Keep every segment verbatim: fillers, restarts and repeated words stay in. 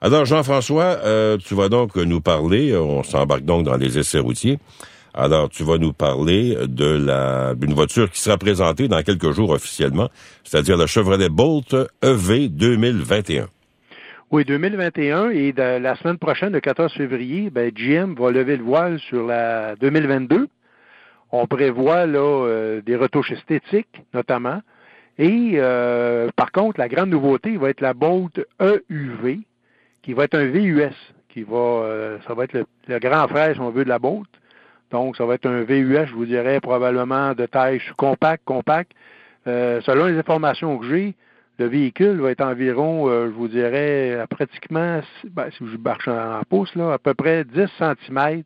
Alors, Jean-François, euh, tu vas donc nous parler, on s'embarque donc dans les essais routiers. Alors, tu vas nous parler de la d'une voiture qui sera présentée dans quelques jours officiellement, c'est-à-dire la Chevrolet Bolt E V deux mille vingt et un. Oui, deux mille vingt et un, et de, la semaine prochaine, le quatorze février, ben, G M va lever le voile sur la deux mille vingt-deux. On prévoit là euh, des retouches esthétiques, notamment. Et euh, par contre, la grande nouveauté va être la Bolt E U V, qui va être un V U S, qui va, euh, ça va être le, le grand frère, si on veut, de la Bolt. Donc, ça va être un V U S, je vous dirais, probablement de taille compact, compact. Euh, selon les informations que j'ai, le véhicule va être environ, euh, je vous dirais, à pratiquement, ben, si je marche en pouces, là, à peu près dix centimètres,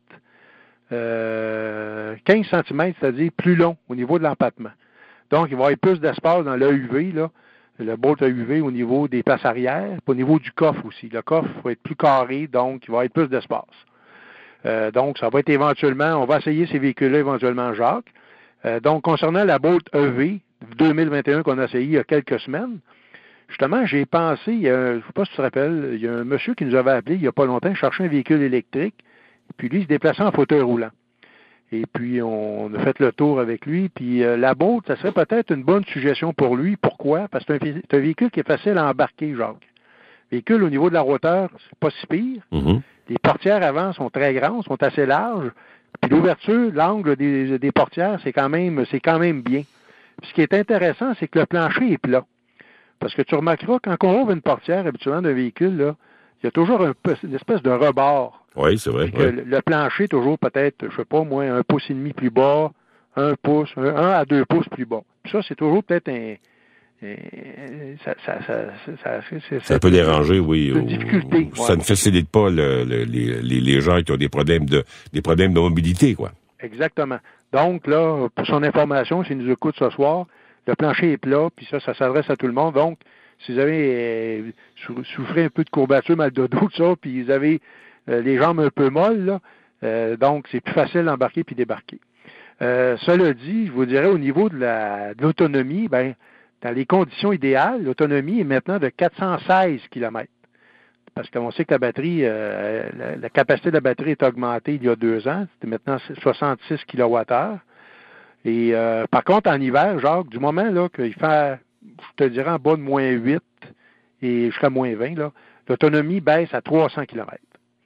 euh, quinze centimètres, c'est-à-dire plus long au niveau de l'empattement. Donc, il va y avoir plus d'espace dans l'E U V, là, le Bolt E U V au niveau des places arrière, puis au niveau du coffre aussi. Le coffre va être plus carré, donc il va y avoir plus d'espace. Euh, donc, ça va être éventuellement, on va essayer ces véhicules-là éventuellement, Jacques. Euh, donc, concernant la Bolt E V deux mille vingt et un qu'on a essayé il y a quelques semaines, justement, j'ai pensé, il y a, je ne sais pas si tu te rappelles, il y a un monsieur qui nous avait appelé il n'y a pas longtemps, cherchait un véhicule électrique, puis lui, il se déplaçait en fauteuil roulant. Et puis, on a fait le tour avec lui. Puis, euh, la Bolt, ça serait peut-être une bonne suggestion pour lui. Pourquoi? Parce que c'est un, c'est un véhicule qui est facile à embarquer, Jacques. Véhicule, au niveau de la hauteur, c'est pas si pire. Mm-hmm. Les portières avant sont très grandes, sont assez larges. Puis, l'ouverture, l'angle des, des portières, c'est quand même, c'est quand même bien. Puis, ce qui est intéressant, c'est que le plancher est plat. Parce que tu remarqueras, quand on ouvre une portière, habituellement, d'un véhicule, là, il y a toujours un peu, une espèce de rebord. Oui, c'est vrai. Oui. Le, le plancher est toujours peut-être, je sais pas moi, un pouce et demi plus bas, un pouce, un, un à deux pouces plus bas. Puis ça, c'est toujours peut-être un... un ça, ça, ça, ça, ça, ça peut déranger, oui. Une difficulté. Ça ouais. ne facilite pas le, le, les, les gens qui ont des problèmes de des problèmes de mobilité, quoi. Exactement. Donc, là, pour son information, s'il nous écoute ce soir, le plancher est plat, puis ça, ça s'adresse à tout le monde. Donc, si vous avez euh, souffré un peu de courbature, mal de dos, tout ça, puis vous avez euh, les jambes un peu molles, là, euh, donc c'est plus facile d'embarquer puis débarquer. Euh, cela dit, je vous dirais, au niveau de, la, de l'autonomie, ben, dans les conditions idéales, l'autonomie est maintenant de quatre cent seize kilomètres. Parce qu'on sait que la batterie, euh, la, la capacité de la batterie est augmentée il y a deux ans. C'était maintenant soixante-six kilowattheures. Et euh, par contre, en hiver, Jacques, du moment là qu'il fait, je te dirais, en bas de moins huit et jusqu'à moins vingt, là, l'autonomie baisse à trois cents kilomètres.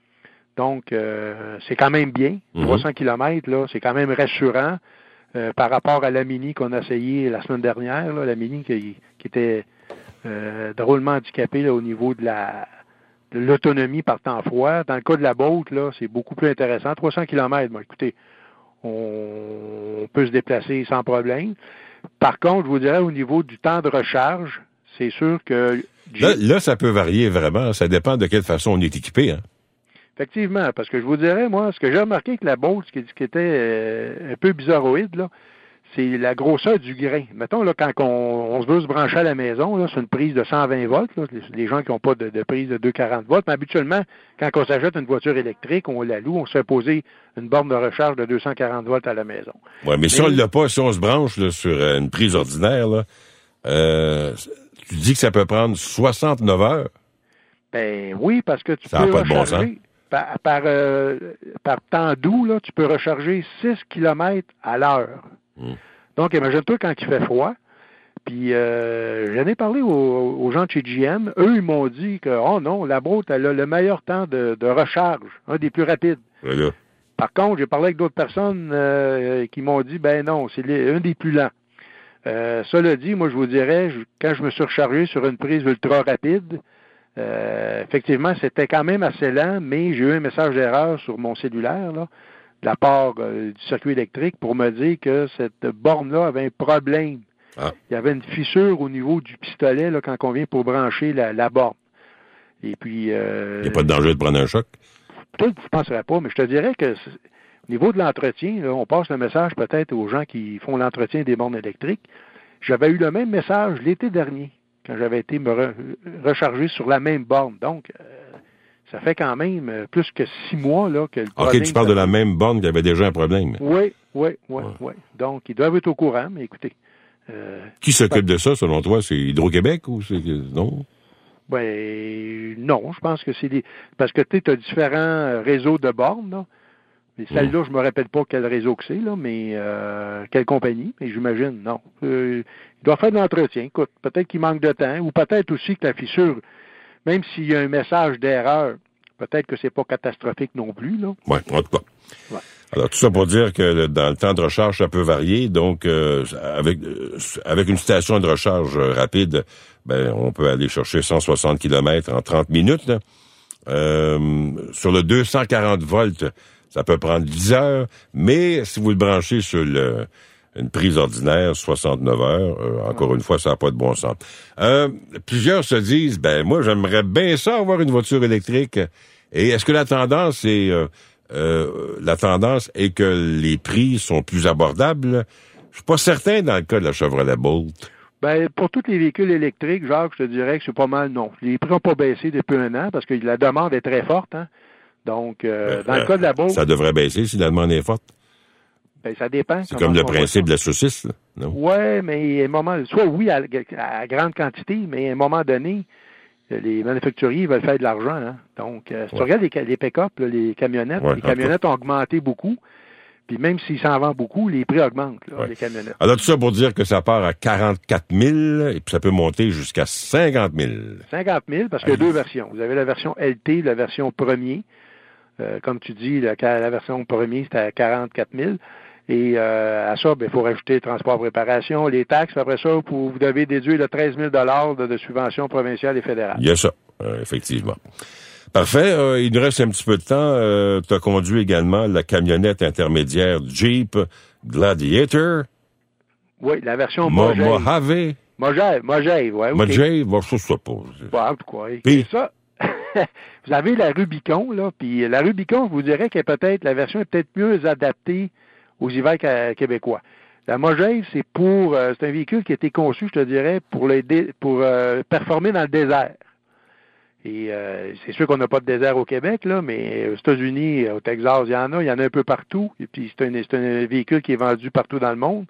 Donc, euh, c'est quand même bien. Mm-hmm. trois cents kilomètres, là, c'est quand même rassurant euh, par rapport à la Mini qu'on a essayé la semaine dernière, là, la Mini qui, qui était euh, drôlement handicapée là, au niveau de la de l'autonomie par temps froid. Dans le cas de la Bolt, là, c'est beaucoup plus intéressant. trois cents kilomètres, bon, écoutez, on peut se déplacer sans problème. Par contre, je vous dirais, au niveau du temps de recharge, c'est sûr que... Là, là, ça peut varier vraiment. Ça dépend de quelle façon on est équipé. Hein? Effectivement, parce que je vous dirais, moi, ce que j'ai remarqué que la Bolt, ce qui, ce qui était euh, un peu bizarroïde, là, c'est la grosseur du grain. Mettons, là, quand on, on veut se brancher à la maison, là, c'est une prise de cent vingt volts. Là, les, les gens qui n'ont pas de, de prise de deux cent quarante volts. Mais habituellement, quand on s'achète une voiture électrique, on la loue, on se fait poser une borne de recharge de deux cent quarante volts à la maison. Oui, mais, mais si on ne l'a pas, si on se branche là, sur une prise ordinaire, là, euh, tu dis que ça peut prendre soixante-neuf heures? Ben oui, parce que tu ça peux pas de recharger... Bon sens. Par, par, euh, par temps doux, là, tu peux recharger six kilomètres à l'heure. Mmh. Donc, imagine-toi quand il fait froid. Puis, euh, j'en ai parlé aux, aux gens de chez G M. Eux, ils m'ont dit que, oh non, la Bolt, elle a le meilleur temps de, de recharge, un des plus rapides. Voilà. Par contre, j'ai parlé avec d'autres personnes euh, qui m'ont dit, ben non, c'est les, un des plus lents. Euh, cela dit, moi, je vous dirais, je, quand je me suis rechargé sur une prise ultra rapide, Euh, effectivement, c'était quand même assez lent, mais j'ai eu un message d'erreur sur mon cellulaire, là, de la part euh, du circuit électrique, pour me dire que cette borne-là avait un problème. Ah. Il y avait une fissure au niveau du pistolet là, quand on vient pour brancher la, la borne. Et puis... Euh, il n'y a pas de danger de prendre un choc? Peut-être que je ne penserais pas, mais je te dirais que au niveau de l'entretien, là, on passe le message peut-être aux gens qui font l'entretien des bornes électriques. J'avais eu le même message l'été dernier, quand j'avais été me re- recharger sur la même borne. Donc, euh, ça fait quand même euh, plus que six mois là, que le problème... OK, tu parles de la même borne qui avait déjà un problème. Oui, oui, oui, oui. Donc, ils doivent être au courant, mais écoutez... Euh, qui s'occupe de ça, selon toi? C'est Hydro-Québec ou c'est... Non? Ben non, je pense que c'est des. Parce que tu as différents réseaux de bornes, là. Mais celle-là, je me rappelle pas quel réseau que c'est, là, mais euh, quelle compagnie, mais j'imagine, non. Euh, il doit faire de l'entretien. Écoute, peut-être qu'il manque de temps, ou peut-être aussi que la fissure, même s'il y a un message d'erreur, peut-être que c'est pas catastrophique non plus, là. Oui, en tout cas. Ouais. Alors, tout ça pour dire que dans le temps de recharge, ça peut varier. Donc, euh, avec euh, avec une station de recharge rapide, ben on peut aller chercher cent soixante kilomètres en trente minutes. Là. Euh, sur le deux cent quarante volts, ça peut prendre dix heures. Mais si vous le branchez sur le, une prise ordinaire, soixante-neuf heures, euh, encore ouais. une fois, ça n'a pas de bon sens. Euh, plusieurs se disent, ben moi, j'aimerais bien ça avoir une voiture électrique. Et est-ce que la tendance est... Euh, Euh, la tendance est que les prix sont plus abordables. Je suis pas certain dans le cas de la Chevrolet Bolt. Ben, pour tous les véhicules électriques, Jacques, je te dirais que c'est pas mal non. Les prix n'ont pas baissé depuis un an parce que la demande est très forte. Hein? Donc, euh, euh, dans le cas de la Bolt... Ça devrait baisser si la demande est forte. Ben, ça dépend. C'est comme le principe de la saucisse, là, non? Oui, mais à un moment... Soit oui, à, à grande quantité, mais à un moment donné... Les manufacturiers veulent faire de l'argent. Hein? Donc, euh, si ouais. tu regardes les, les pick-up, là, les camionnettes, ouais, les camionnettes ont augmenté beaucoup. Puis même s'ils s'en vendent beaucoup, les prix augmentent, là, ouais. les camionnettes. Alors, tout ça pour dire que ça part à quarante-quatre mille et puis ça peut monter jusqu'à cinquante mille. cinquante mille, parce qu'il y a deux versions. Vous avez la version L T, la version premier. Euh, comme tu dis, la, la version premier, c'était à quarante-quatre mille. Et euh, à ça, il faut rajouter transport, préparation, les taxes. Après ça, vous, vous devez déduire le treize mille dollars de, de subventions provinciales et fédérales. Il y a ça, euh, effectivement. Parfait. Euh, il nous reste un petit peu de temps. Euh, tu as conduit également la camionnette intermédiaire Jeep Gladiator. Oui, la version Mo- Mojave. Mojave. Mojave, Mojave, oui. Mojave, bon, je sais pas. Bon, quoi. Puis, ça, vous avez la Rubicon, là, puis la Rubicon, je vous dirais que peut-être, la version est peut-être mieux adaptée aux hivers québécois. La Mojave, c'est pour, euh, c'est un véhicule qui a été conçu, je te dirais, pour les dé, pour euh, performer dans le désert. Et euh, c'est sûr qu'on n'a pas de désert au Québec, là, mais aux États-Unis, au Texas, il y en a, il y en a un peu partout. Et puis c'est un, c'est un véhicule qui est vendu partout dans le monde.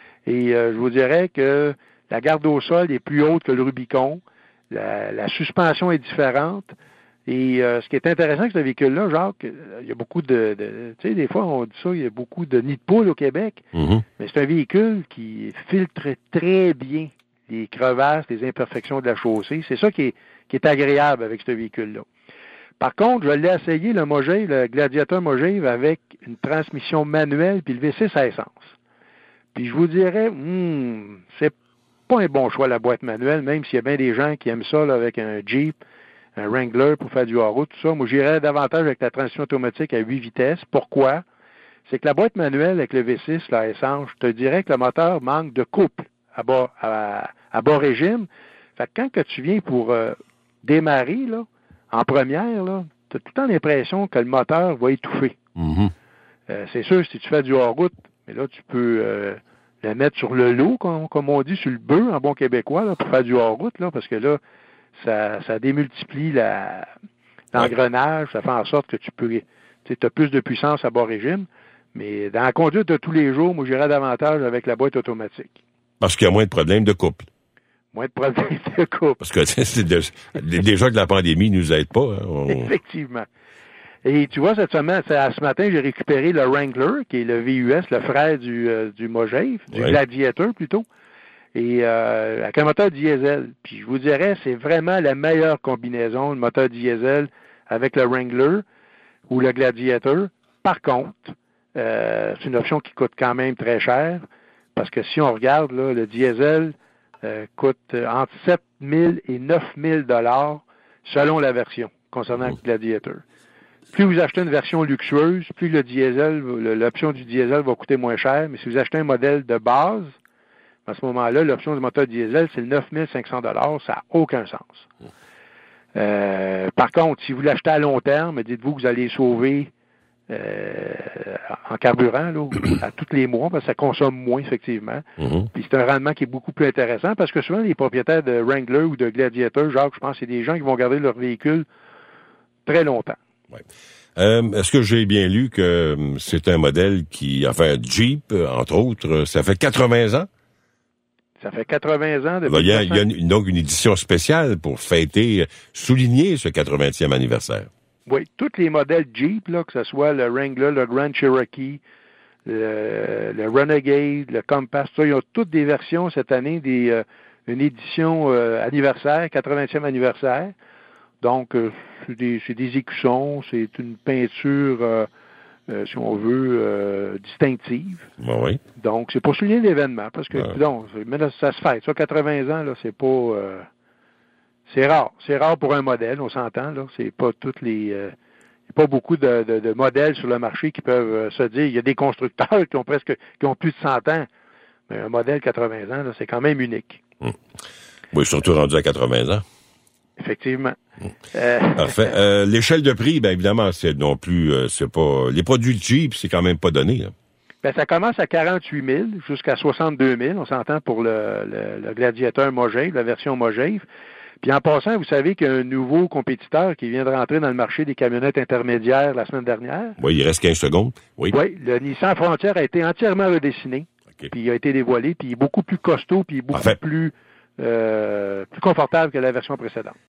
Et euh, je vous dirais que la garde au sol est plus haute que le Rubicon. La, la suspension est différente. Et euh, ce qui est intéressant avec ce véhicule-là, Jacques, il y a beaucoup de, de... Tu sais, des fois, on dit ça, il y a beaucoup de nids de poules au Québec, mm-hmm. mais c'est un véhicule qui filtre très bien les crevasses, les imperfections de la chaussée. C'est ça qui est, qui est agréable avec ce véhicule-là. Par contre, je l'ai essayé, le Mojave, le Gladiator Mojave, avec une transmission manuelle puis le V six à essence. Puis je vous dirais, hmm, c'est pas un bon choix, la boîte manuelle, même s'il y a bien des gens qui aiment ça là, avec un Jeep, un Wrangler pour faire du hors-route, tout ça. Moi, j'irais davantage avec la transmission automatique à huit vitesses. Pourquoi? C'est que la boîte manuelle avec le V six, la essence, je te dirais que le moteur manque de couple à bas, à, à bas régime. Fait que quand que tu viens pour euh, démarrer, là, en première, là, tu as tout le temps l'impression que le moteur va étouffer. Mm-hmm. Euh, c'est sûr, si tu fais du hors-route, mais là, tu peux euh, le mettre sur le lot, comme, comme on dit, sur le bœuf, en bon québécois, là, pour faire du hors-route, là, parce que là, Ça, ça démultiplie la, l'engrenage, ça fait en sorte que tu peux, tu as plus de puissance à bas régime. Mais dans la conduite de tous les jours, moi, j'irais davantage avec la boîte automatique. Parce qu'il y a moins de problèmes de couple. Moins de problèmes de couple. Parce que c'est de, déjà que la pandémie ne nous aide pas. Hein, on... Effectivement. Et tu vois, cette semaine, ce matin, j'ai récupéré le Wrangler, qui est le V U S, le frère du, euh, du Mojave, du ouais. Gladiator plutôt. Et euh, avec un moteur diesel. Puis je vous dirais, c'est vraiment la meilleure combinaison, le moteur diesel avec le Wrangler ou le Gladiator. Par contre, euh, c'est une option qui coûte quand même très cher, parce que si on regarde, là, le diesel euh, coûte entre sept mille et neuf mille dollars selon la version concernant le Gladiator. Plus vous achetez une version luxueuse, plus le diesel, l'option du diesel va coûter moins cher, mais si vous achetez un modèle de base, à ce moment-là, l'option du moteur diesel, c'est le neuf mille cinq cents dollars. Ça n'a aucun sens. Euh, par contre, si vous l'achetez à long terme, dites-vous que vous allez sauver euh, en carburant là, à tous les mois, parce que ça consomme moins, effectivement. Mm-hmm. Puis c'est un rendement qui est beaucoup plus intéressant, parce que souvent, les propriétaires de Wrangler ou de Gladiator, Jacques, je pense que c'est des gens qui vont garder leur véhicule très longtemps. Ouais. Euh, est-ce que j'ai bien lu que c'est un modèle qui, enfin, Jeep, entre autres, ça fait quatre-vingts ans? Ça fait quatre-vingts ans depuis. Il y a, il y a une, donc une édition spéciale pour fêter, souligner ce quatre-vingtième anniversaire. Oui, tous les modèles Jeep, là, que ce soit le Wrangler, le Grand Cherokee, le, le Renegade, le Compass, ça, ils ont toutes des versions cette année, des, euh, une édition euh, anniversaire, quatre-vingtième anniversaire. Donc, euh, c'est, des, c'est des écussons, c'est une peinture, euh, euh, si on veut, euh, distinctive. Oui. Donc, c'est pour souligner l'événement, parce que, Ouais. donc, mais là, ça se fait. Ça, quatre-vingts ans, là, c'est pas... Euh, c'est rare. C'est rare pour un modèle, on s'entend, là. C'est pas toutes les... Euh, il n'y a pas beaucoup de, de, de modèles sur le marché qui peuvent euh, se dire... Il y a des constructeurs qui ont presque... qui ont plus de cent ans. Mais un modèle quatre-vingts ans, là, c'est quand même unique. Hum. Oui, surtout rendu à quatre-vingts ans. Effectivement. Hum. Euh, Parfait. Euh, l'échelle de prix, bien évidemment, c'est non plus... Euh, c'est pas... Les produits Jeep, c'est quand même pas donné, là. Ben, ça commence à quarante-huit mille jusqu'à soixante-deux mille. On s'entend pour le, le, le Gladiator Mojave, la version Mojave. Puis en passant, vous savez qu'il y a un nouveau compétiteur qui vient de rentrer dans le marché des camionnettes intermédiaires la semaine dernière. Oui, il reste quinze secondes. Oui. Oui, le Nissan Frontier a été entièrement redessiné. Okay. Puis il a été dévoilé, puis il est beaucoup plus costaud, puis beaucoup Parfait. plus, euh, plus confortable que la version précédente.